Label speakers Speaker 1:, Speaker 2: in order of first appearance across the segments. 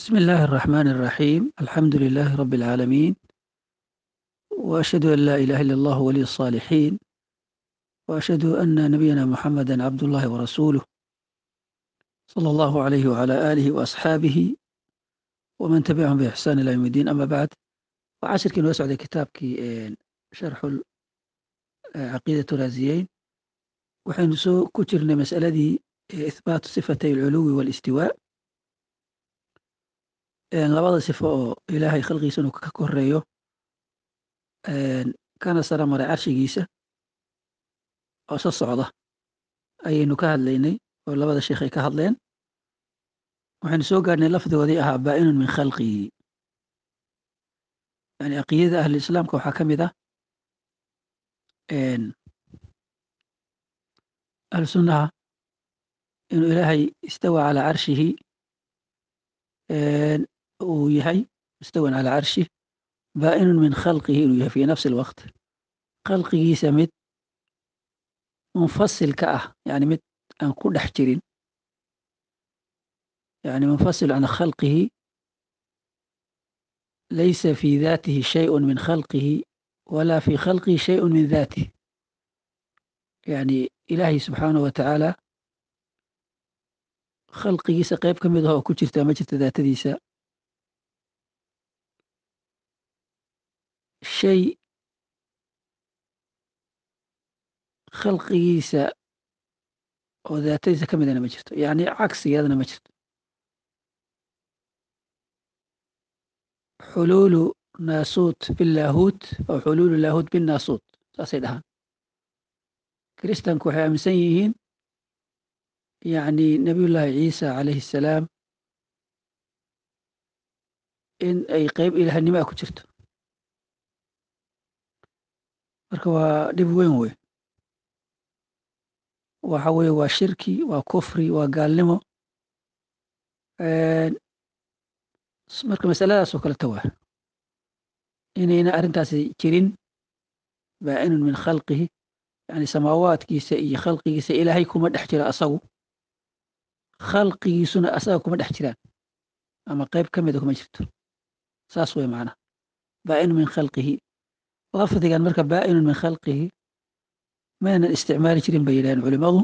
Speaker 1: بسم الله الرحمن الرحيم الحمد لله رب العالمين وأشهد أن لا إله إلا الله ولي الصالحين وأشهد أن نبينا محمدا عبد الله ورسوله صلى الله عليه وعلى آله وأصحابه ومن تبعهم بإحسان إلى يوم الدين أما بعد وعشركii noo socday kitaabkii sharxu caqiidة الرازيين waxaynu soo ku jirnay masaladii إثباatu صifatay الculuwi والاstiwاء labada sifo oo ilaahay khalqiisa inuu ka koreeyo kana sara maray carshigiisa oo soo socda ayaynu ka hadlaynay oo labada sheekh ay ka hadleen waxaynu soo gaarnay lafdigoodii ahaa baa'inun min khalqihi yani caqiidada ahli islaamka waxaa ka mid ah ahlu sunnaha inuu ilaahay istawa calaa carshihi uu yahay mustawan calaa carshih baa'inun min khalqihi inuu yahay fi nafsi alwaqt khalqigiisa mid munfasil ka ah yani mid aan ku dhex jirin yani munfasil can khalqihi laysa fi daatihi shayءun min khalqihi wala fi khalqihi shayءun min daatih yani ilaahay subxaanahu wa tacaala khalqigiisa qayb ka mid ah oo ku jirta ma jirta daatadiisa shay khalqigiisa oo daatadiisa ka midana ma jirto yani cagsigeedana ma jirto xuluulu naasuut bilaahuut oo xuluulu laahuut binnaasuut saasay dhahaan kiristanku waxay aaminsan yihiin yani nabiyullaahi ciisa calayhi assalaam in ay qeyb ilaahnimo ah ku jirto marka waa dhib weyn wey waxa weye waa shirki waa kufri waa gaalnimo marka masaladaasoo kaleta waa inayna arrintaasi jirin baa'inun min khalqihi yani samaawaadkiisa iyo khalqigiisa ilaahay kuma dhex jira asagu khalqigiisuna asaga kuma dhex jiraan ama qayb ka mida kuma jirto saas wey macnaha baa'inun min khalqihi lafdigan marka baa'inun min khalqihi maynan isticmaali jirin bay yidhahdeen culimmadu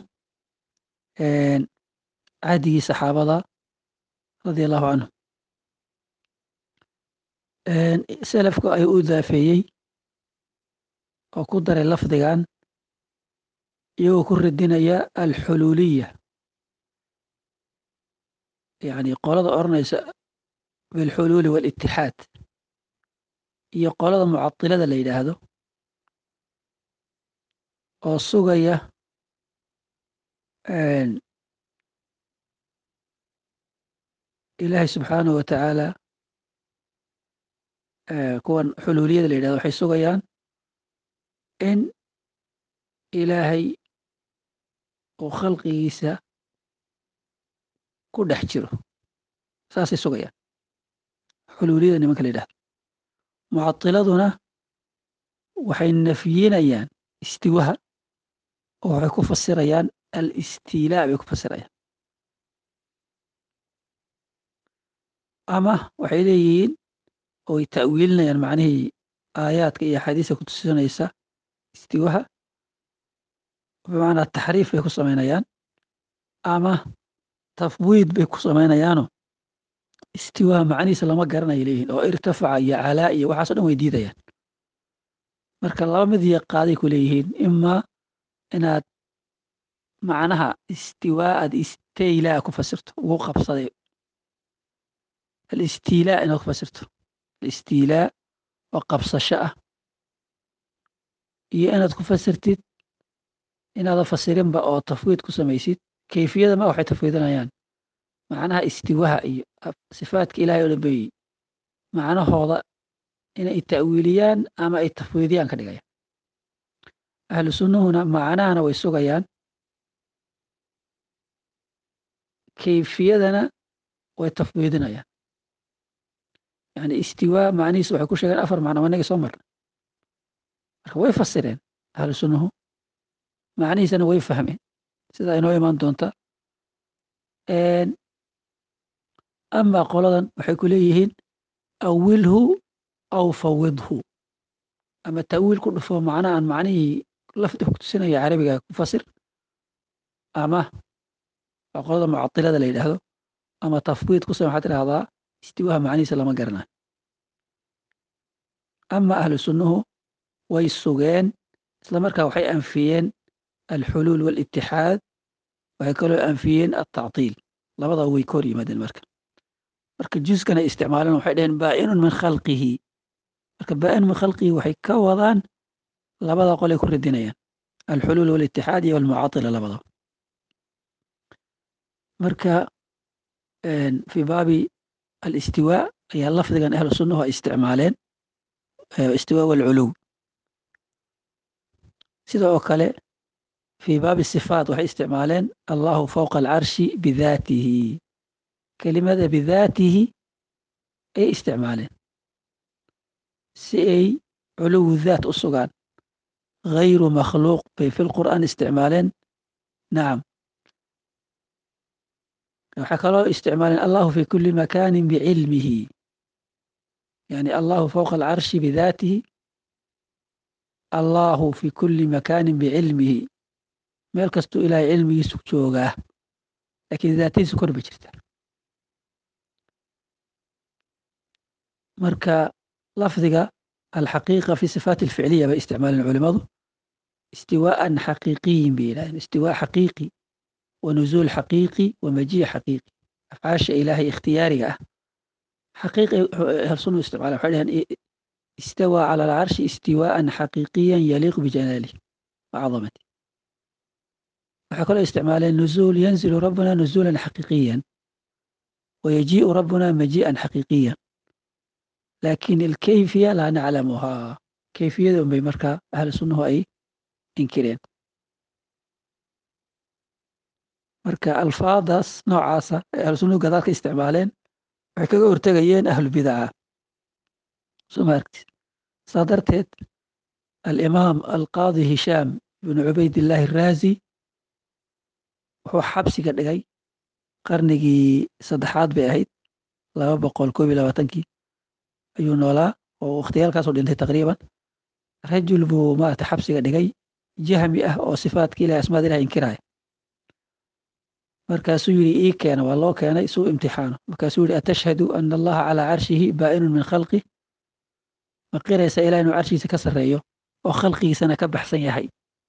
Speaker 1: cahdigii saxaabada radia allahu canhum selafku ay u idaafeeyey oo ku daray lafdigan iyagoo ku radinaya alxuluuliya yani qolada odhanaysa bilxuluuli walitixaad iyo qolada mucatilada la yidhaahdo oo sugaya ilaahay subxaanahu wa tacaala kuwan xuluuliyada la yidhahdo waxay sugayaan in ilaahay uu khalqigiisa ku dhex jiro saasay sugayaan xuluuliyada nimanka la yidhahdo mucatiladuna waxay nafyinayaan istiwaha oo waxay ku fasirayaan alistiilaa bay ku fasirayaan ama waxay leeyihiin oy ta'wiilinayaan macnihii aayaadka iyo axaadiista ku tusinaysa istiwaha bimacnaa taxriif bay ku samaynayaan ama tafwiid bay ku samaynayaano istiwaha macnihiisa lama garanaya leeyihiin oo irtafaca iyo calaa iyo waxaaso dhan way diidayaan marka laba mid iyo qaaday ku leeyihiin imaa inaad macnaha istiwaa'ad istaylaa ku fasirto ugu qabsaday alistiilaa inaad ku fasirto alistiilaa oo qabsasho ah iyo inaad ku fasirtid inaadan fasirinba oo tafwiid ku samaysid kayfiyada ma waxay tafwiidinayaan macnaha istiwaha iyo sifaadka ilahay oo dhan bay macnahooda inay ta'wiiliyaan ama ay tafwiidiyaan ka dhigayaan ahlu sunnuhuna macnahana way sugayaan kayfiyadana way tafwiidinayaan yani istiwaa macnihiisa waxay ku sheegeen 4 macno inagii soo marna marka way fasireen ahlu sunnuhu macnihiisana way fahmeen sidaa inoo imaan doonta amaa qoladan waxay ku leeyihiin awilhu aw fawidhu, ama ta'wiil ku dhufo macna aan macnihii lafdi ku tusinaya carabiga ku fasir, ama waa qolada mucatilada la yidhaahdo, ama tafwiid ku samey waxaad tidhahdaa istiwaaha macnihiisa lama garanayo. ama ahlu sunnuhu way sugeen, isla markaa waxay anfiyeen alxuluul walitixaad, waxay kaloo anfiyeen altactiil, labadaba way ka hor yimaadeen marka juskan ay isticmaaleen waxay dhaheen baa'inun min khalqihi. marka baa'inun min khalqihi waxay ka wadaan labada qolay ku radinayaan, alxuluul walitixaad iyo almucaatila labadaba. marka fii baabi alistiwaa ayaa lafdigan ahlu sunnuhu ay isticmaaleen istiwaa walculuw. sida oo kale fii baabi sifaat waxay isticmaaleen allahu fawqa alcarshi bidaatihi, kelimada bidaatihi ayay isticmaaleen si ay culuwu daat u sugaan. gayru makhluuq bay fi lqur'aan isticmaaleen. nacam, waxaa kaloo isticmaaleen allahu fi kuli makaanin bicilmihi, yani allahu fawqa alcarshi bidaatihi, allahu fi kuli makaanin bicilmihi, meel kastuu ilaahay cilmigiisu joogaa, laakiin daatadiisu kor ba jirta. marka lafdiga alxaqiiqa fi sifaat alficliya bay isticmaaleen culimadu, istiwaa'an xaqiiqiyin bay yidhahdeen, istiwaa xaqiiqi wa nuzuul xaqiiqi wa majiic xaqiiqi. afcaasha ilaahay ikhtiyaariga ah xaqiiqi halsunu isticmaala, waxay dhaheen istawaa cala alcarshi istiwaa'an xaqiiqiyan yaliiqu bijalaalihi wa cadamatihi. waxay kaloo isticmaaleen nuzuul, yanzilu rabbuna nuzuulan xaqiiqiyan wa yajii'u rabbuna majii'an xaqiiqiyan, laakin alkayfiya laa naclamuhaa, kayfiyada unbay markaa ahlu sunnuhu ay inkireen. marka alfaadaas noocaasa ay ahlu sunnuhu gadaal ka isticmaaleen waxay kaga hortegayeen ahlu bidaca. soo ma argtid? saa darteed alimaam alqaadi hishaam ibnu cubaydillaahi araazi wuxuu xabsiga dhigay qarnigii 3aad bay ahayd, 221 ayuu noolaa oo wakhtiyaalkaasoo dhintay taqriiban. rajul buu maarata xabsiga dhigay jahmi ah oo sifaadka ilahi asmaada ilahi inkiraya. markaasuu yidhi ii keena, waa loo keenay suu imtixaano. markaasuu yidhi atashhadu ana allaha calaa carshihi baa'inun min khalqih, ma qiraysa ilah inuu carshigiisa ka sarreeyo oo khalqigiisana ka baxsan yahay?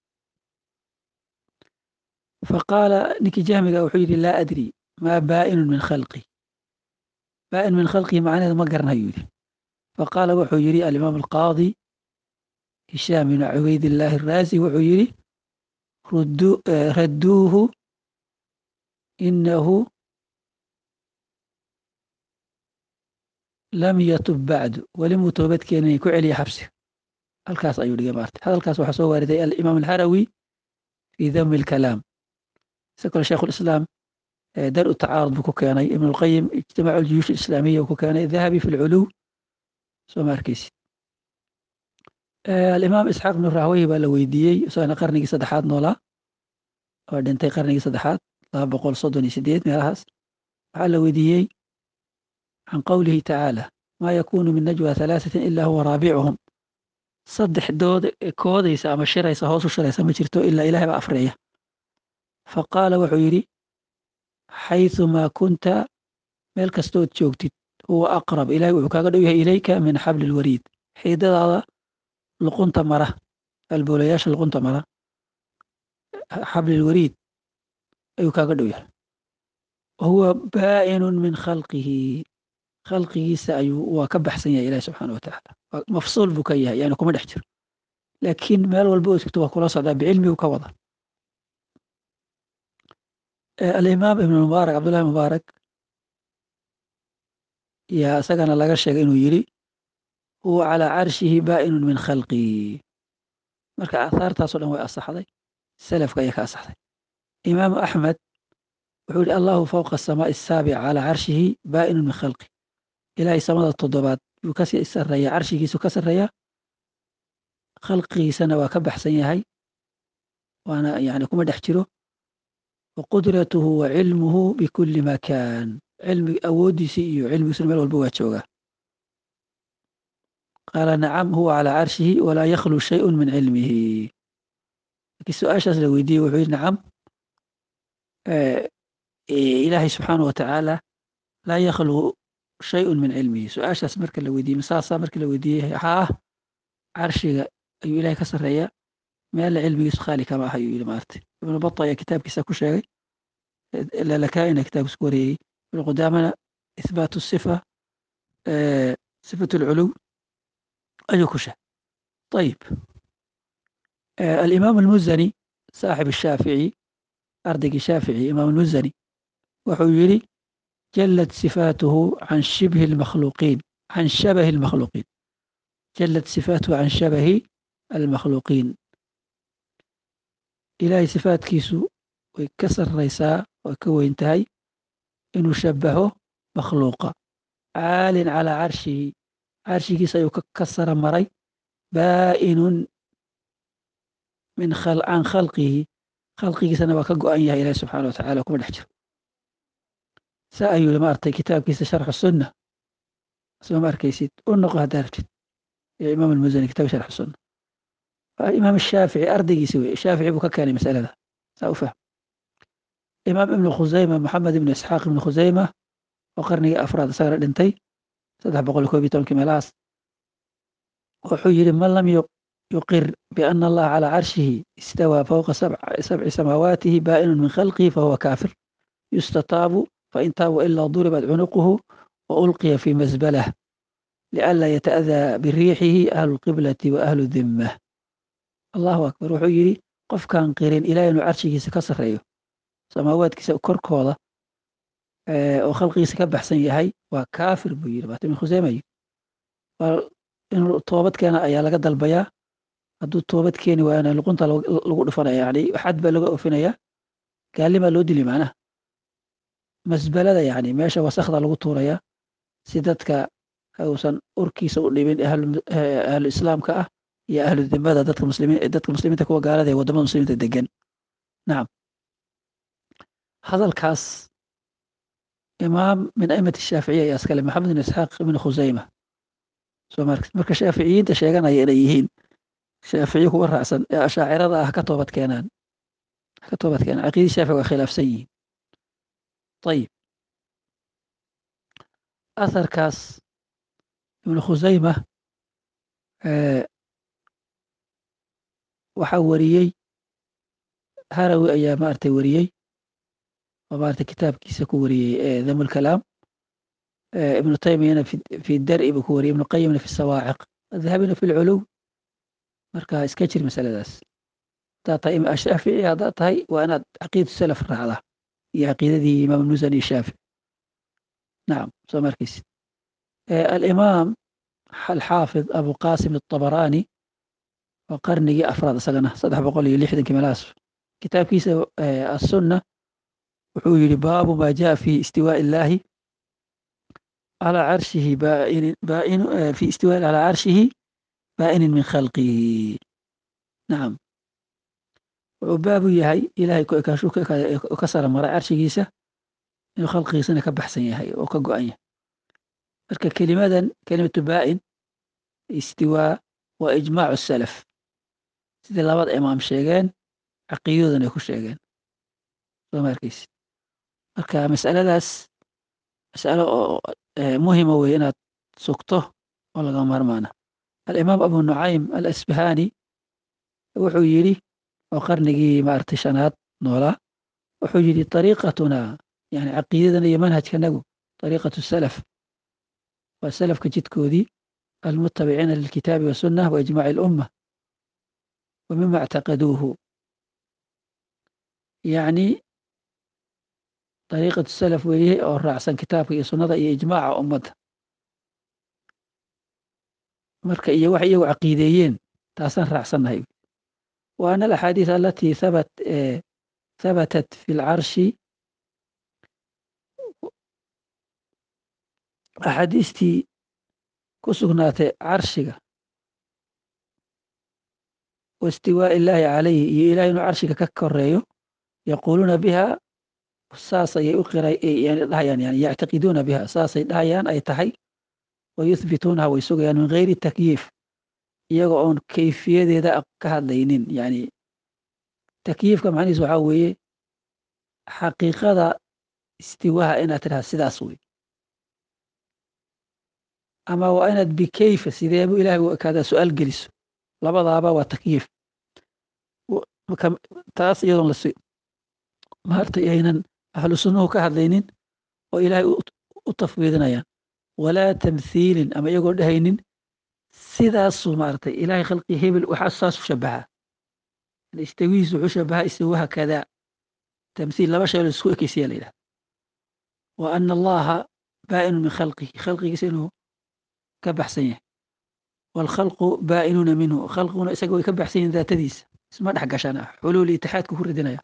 Speaker 1: faqaala ninkii jahmiga wuxuu yidhi laa adri maa baa'inun min khalqi, baa'in min khalqihi macnaheedu ma garanayo yidhi. faqaala wuxuu yidhi alimaam alqaadi hishaam ibn cubaydillaahi araazi wuxuu yidhi radduuhu inahu lam yatub bacdu, weli muu toobad keenin, ku celiya xabsiga. halkaas ayuu dhigay maarta. hadalkaas waxaa soo waariday alimaam alharawi fi dami alkalaam. isa kale sheikhu lislaam dar u tacaarud buu ku keenay, ibn alqayim ijtimaacu aljuyuush alislaamiya uu ku keenay, dahabi fi lculuw. soo ma arkaysid? alimaam isxaaq ibnu rahwey baa la weydiiyey, isagana qarnigii 3aad noolaa oo dhintay qarnigii 3aad 238 meelahaas. waxaa la weydiiyey can qowlihi tacaala maa yakunu min najwa 3 ila huwa raabicuhum, 3 dood koodaysa ama shiraysa hoos u shiraysa ma jirto ilaa ilahay baa afreeya. faqaala wuxuu yidhi xayثumaa kunta, meel kastood joogtid, huwa aqrab, ilahay wuxuu kaaga dhow yahay ilayka min xabli lwariid, xiidadaada luqunta mara, alboolayaasha luqunta mara, xabli lwariid ayuu kaaga dhow yahay. wahuwa baa'inun min khalqihi, khalqigiisa waa ka baxsan yahay ilahi subxaana watacaala, mafsuul buu ka yahay, yani kuma dhex jiro, laakiin meel walba oo sigto waa kula socdaa, bicilmi buu ka wada. alimaam ibn mubaarak, cabdullahi mubaarak, yaa isagana laga sheegay inuu yidhi huwa calaa carshihi baa'inun min khalqihi. marka aahaartaasoo dhan way asaxday, salafka ayaa ka asaxday. imaamu axmed wuxuu yidhi allahu fawqa asamaa'i asaabica calaa carshihi baa'inun min khalqih, ilaahay samada 7aad yuu kasii sarreeya, carshigiisu ka sarreeya, khalqigiisana waa ka baxsan yahay, waana yani kuma dhex jiro. waqudratuhu wa cilmuhu bikuli makaan, cilmi awooddiisii iyo cilmigiisuna meel walba waa joogaa. qaala nacam huwa calaa carshihi walaa yakhlu shayun min cilmihi. markii su-aashaas la weydiiyey wuxuu yidhi nacam, ilaahay subxaanahu watacaala laa yakhlu shayun min cilmihi. su-aashaas marka la weydiiyey masaasaa markii la weydiiyey waxaa ah carshiga ayuu ilahay ka sarreeya, meella cilmigiisu khaali kama ah ayuu yidhi maartay. ibnu bata ayaa kitaabkiisa ku sheegay, lalakaa'ina kitaabkiisa ku wareeyey, ibnu qudaamana ihbaatu sifa sifatu alculuw ayuu ku sheegay. ayib, alimaam almuzani saaxib ashaafici, ardaygii shaafici imaam almuzani wuxuu yidhi jallat sifaatuhu can shibhi almakhluuqiin can shabahi almakhluuqiin jallat sifaatuhu can shabahi almakhluuqiin. ilaahay sifaatkiisu way ka sarraysaa, way ka weyn tahay inuu shabaho makhluuqa. caalin calaa carshihi, carshigiisa ayuu ka sara maray, baa'inun can khalqihi, khalqigiisana waa ka go-an yahay ilahi subxaana watacala kuma dhex jiro. saa ayuu maartay kitaabkiisa sharxu sunna, soo ma arkaysid u noqo haddaa rabtid, imaam almuzani kitaab sharxu sunna. imaam shaafici ardaygiisi wey, shaafici buu ka keenay masalada, saa u fahm. imaam ibnu khusayma maxamed ibnu isxaaq ibnu khusayma oo qarnigii afraad isagana dhintay 311 meelahaas, wuxuu yidhi man lam yuqir biana allaha calaa carshihi istawaa fowqa sabci samaawaatihi baa'inun min khalqihi fahuwa kaafir yustataabu fain taaba ilaa duribat cunuquhu wa ulqiya fi masbalah lianlaa yata'adaa biriixihi ahlu lqiblati wa ahlu dimmah. allahu akbar. wuxuu yidhi qofkaan qirin ilahay inuu carshigiisa ka sarreeyo, samaawaadkiisa korkooda oo khalqigiisa ka baxsan yahay, waa kaafir buu yidhi baat ibn khuseymayo. inuu toobad keena ayaa laga dalbayaa, hadduu toobad keeni waayana luqunta lagu dhufanaya, yani xad baa laga ofinaya, gaalimaa loo dili macnaha. masbalada yani meesha wasakda lagu tuuraya, si dadka uusan urkiisa u dhibin ahlu islaamka ah iyo ahlu dimada, dadka muslimiinta kuwa gaalada ee wadamada muslimiinta degan. nacam, hadalkaas imaam min aimati shaaficiya ayaa iskale, maxamed ibn isxaaq ibn khusayma. soo marka shaaficiyiinta sheeganaya inay yihiin shaaficiye kuwa raacsan ee ashaacirada ah ka toobad keenaan, caqiidii shaafici waa khilaafsan yihiin. ayib, atharkaas ibnu khusayma waxaa wariyey harawi ayaa maaragtay wariyey, oo maaragtay kitaabkiisa ku wariyey dhamm lkalaam. ibnu taymiyana fi dar'i buu ku wariyey, ibnu qayimna fi sawaaciq, dahabina fi lculuw. marka iska jir masaladaas. haddaad tahay shaafici, haddaad tahay waa inaad caqiidatu salaf raacdaa iyo caqiidadii imaam almuzani shaafici. nacam, soo markaysid. alimaam alxaafid abu qasim atabaraani oo qarnigii afraad isagana 360 meelahaas, kitaabkiisa assunna wuxuu yidhi baabu maa jaa fi istiwaa'i illaahi calaa carshihi fi istiwaa'i calaa carshihi baa'inin min khalqihi. nacam, wuxuu baabu yahay ilahay ku ekaashuu ka sara maray carshigiisa, inuu khalqigiisana ka baxsan yahay oo ka go-an yahay. marka kelimadan kelimatu baa'in istiwaa waa ijmaacu salaf, sidii labada imaam sheegeen, caqiidadoodana ay ku sheegeen. soo ma arkaysid. marka masaladaas masalo oo muhima wey inaad sugto oo laga maarmaana. alimaam abu nucaym alasbahani wuxuu yidhi, oo qarnigii maaragtay shanaad noolaa, wuxuu yidhi ariiqatuna, yani caqiidadana iyo manhajkanagu ariiqatu salaf, waa salafka jidkoodii, almutabiciina lilkitaabi wasunna wa ijmaaci lumma wa mima اctaqaduuhu. yani ariiqatu salaf weeye oo raacsan kitaabka iyo sunnada iyo ijmaaca ummadda. marka iyo wax iyagu caqiideeyeen taasaan raacsannahay. wa ana alaxaadiis alatii habatat fi lcarshi, axaadiistii ku sugnaatay carshiga waistiwaa'i illaahi calayhi, iyo ilahay inuu carshiga ka koreeyo, yaquuluuna biha saasayay u qiray yani dhahayaan yani yactaqiduuna biha saasay dhahayaan ay tahay wayuthbituunaha way sugayaan min gayri takyiif iyaga oon kayfiyadeeda ka hadlaynin yani takyiifka macnihiis waxaa weeye xaqiiqada istiwaha inaad tidhaha sidaas wey ama waa inaad bikayfa sideebu ilahay u ekaadaa su-aal geliso labadaaba waa takyiif taas iyadoon maartay aynan ahlu sunnuhu ka hadlaynin oo ilaahay u tafwiidinayaan walaa tamthiilin ama iyagoo dhehaynin sidaasuu maaragtay ilaahay khalqi hebel waxaa saasu shabahaa istawihiisu wuxuu shabahaa istawaha kadaa tamthiil laba shay oo laisku ekeysiyaa la yidhahda wa ana allaha baa'inu min khalqihi khalqigiisa inuu ka baxsan yahay waalkhalqu baa'inuuna minhu khalqiguna isaga way ka baxsan yihin daatadiisa isma dhex gashaan xuluul itixaadku ku ridinaya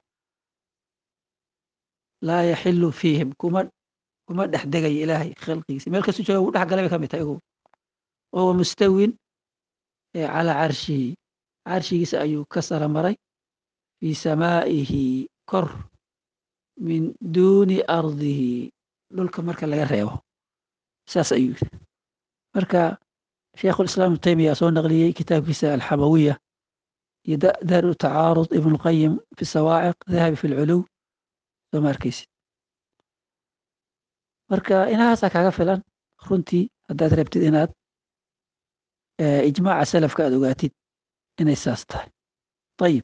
Speaker 1: laa yaxilu fiihim kuma dhex degaya ilaahay khalqigiisa meel kastu jooga wuu dhex galay bay ka mid tahay igu wahuwa mustawin calaa carshihi carshigiisa ayuu ka sara maray fii samaa'ihi kor min duuni ardihi dhulka marka laga reebo saas ayuu yidhi marka sheikhulislaam ibnu taymiya soo naqliyey kitaabkiisa alxamawiya iyo daaru tacaarud ibnu lqayim fi sawaaciq dahabi fi lculuw soo ma arkaysid marka inahaasaa kaaga filan runtii haddaad rabtid inaad ijmaaca salafka aad ogaatid inay saas tahay ayib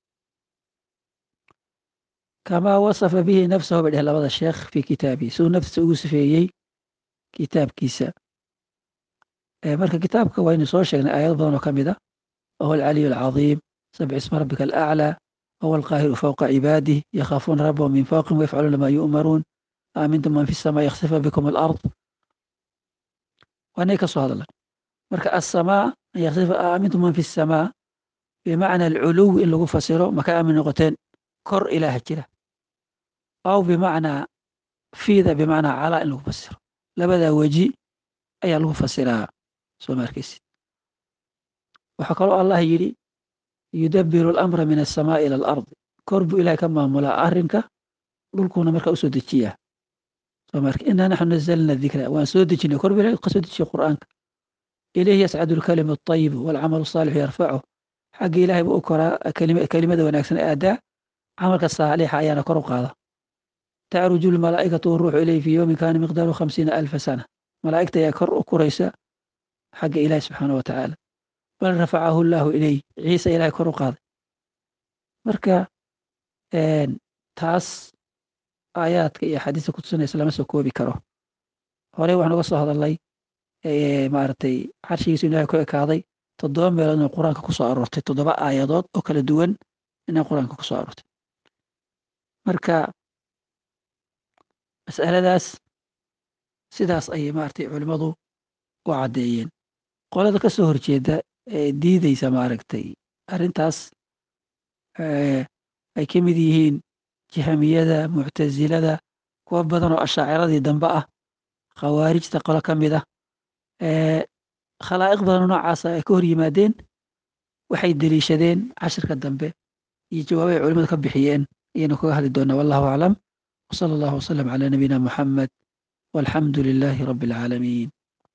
Speaker 1: kamaa wasafa bihi nafsahu bay dheh labada sheekh fii kitaabihi siduu naftiisa ugu sifeeyey kitaabkiisa marka kitaabka waynu soo sheegnay aayado badan oo ka mid a wahuwa alcaliyu alcadiim sabci isma rabbika alaclaa wahuwa alqaahiru fawqa cibaadih yakhaafuuna rabbahum min fawqihim wayafcaluuna maa yu'maruun aamintum man fi samaa yakhsifa bikum alard waanay ka soo hadlan marka asamaa aamintum man fi samaa bimacna alculuw in lagu fasiro maka aamin noqoteen kor ilaaha jira aw bimacnaa fiida bimacnaa calaa in lagu fasiro labadaa weji ayaa lagu fasiraa soo ma arkaysid waxaa kaloo allah yidhi yudabiru alamra min asamaa ila alardi kor buu ilahay ka maamulaa arrinka dhulkuuna markaa usoo dejiyaa soo ma arka inaa naxnu nazalna dikra waan soo dejinay kor buu ilahay ka soo dejiya qur'aanka ilayhi yascadu alkalimu alطayibu waalcamalu asaalixu yarfacu xagga ilahay buu u koraa kelimada wanaagsan aadaa camalka saalixa ayaana kor u qaada tacruju lmalaa'ikatu waruuxu ilayhi fii yowmin kaana miqdaaru 50,000 sana malaa'igta ayaa kor u koraysa xagga ilahi subxaana wa tacaala bal rafacahu llaahu ilayh ciise ilahay kor u qaaday marka taas aayaadka iyo axaadiista kutusinaysa lama soo koobi karo horey waxaan uga soo hadalnay maaragtay carshigiisu ilahay ku ekaaday 7 meelood inay qur-aanka ku soo aroortay 7 aayadood oo kala duwan inay qur-aanka ku soo aroortay marka mas'aladaas sidaas ayay maaragtay culimmadu u caddeeyeen qolada ka soo horjeeda ee diideysa maaragtay arrintaas ay ka mid yihiin jahamiyada muctasilada kuwa badan oo ashaaciradii dambe ah khawaarijta qolo ka mid ah khalaa'iq badanoo noocaasa ay ka hor yimaadeen waxay deliishadeen cashirka dambe iyo jawaabay culimmadu ka bixiyeen ayaynu kaga hadli doonaa wallahu aclam wsala allahu wasalam calaa nabiyina muxamed walxamdu lilaahi rabbi alcaalamiin